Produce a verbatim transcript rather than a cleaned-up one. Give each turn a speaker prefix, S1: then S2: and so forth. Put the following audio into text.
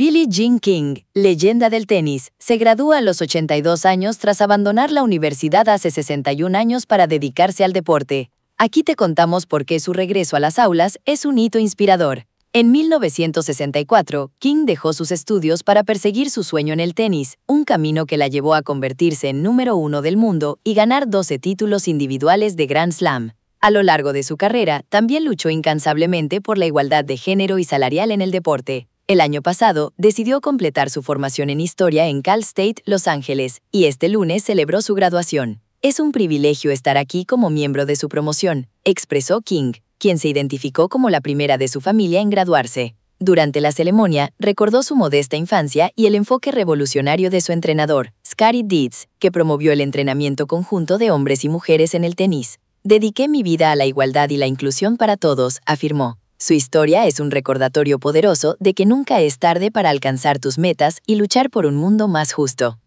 S1: Billie Jean King, leyenda del tenis, se gradúa a los ochenta y dos años tras abandonar la universidad hace sesenta y un años para dedicarse al deporte. Aquí te contamos por qué su regreso a las aulas es un hito inspirador. En mil novecientos sesenta y cuatro, King dejó sus estudios para perseguir su sueño en el tenis, un camino que la llevó a convertirse en número uno del mundo y ganar doce títulos individuales de Grand Slam. A lo largo de su carrera, también luchó incansablemente por la igualdad de género y salarial en el deporte. El año pasado, decidió completar su formación en Historia en Cal State, Los Ángeles, y este lunes celebró su graduación. Es un privilegio estar aquí como miembro de su promoción, expresó King, quien se identificó como la primera de su familia en graduarse. Durante la ceremonia, recordó su modesta infancia y el enfoque revolucionario de su entrenador, Scottie Dietz, que promovió el entrenamiento conjunto de hombres y mujeres en el tenis. Dediqué mi vida a la igualdad y la inclusión para todos, afirmó. Su historia es un recordatorio poderoso de que nunca es tarde para alcanzar tus metas y luchar por un mundo más justo.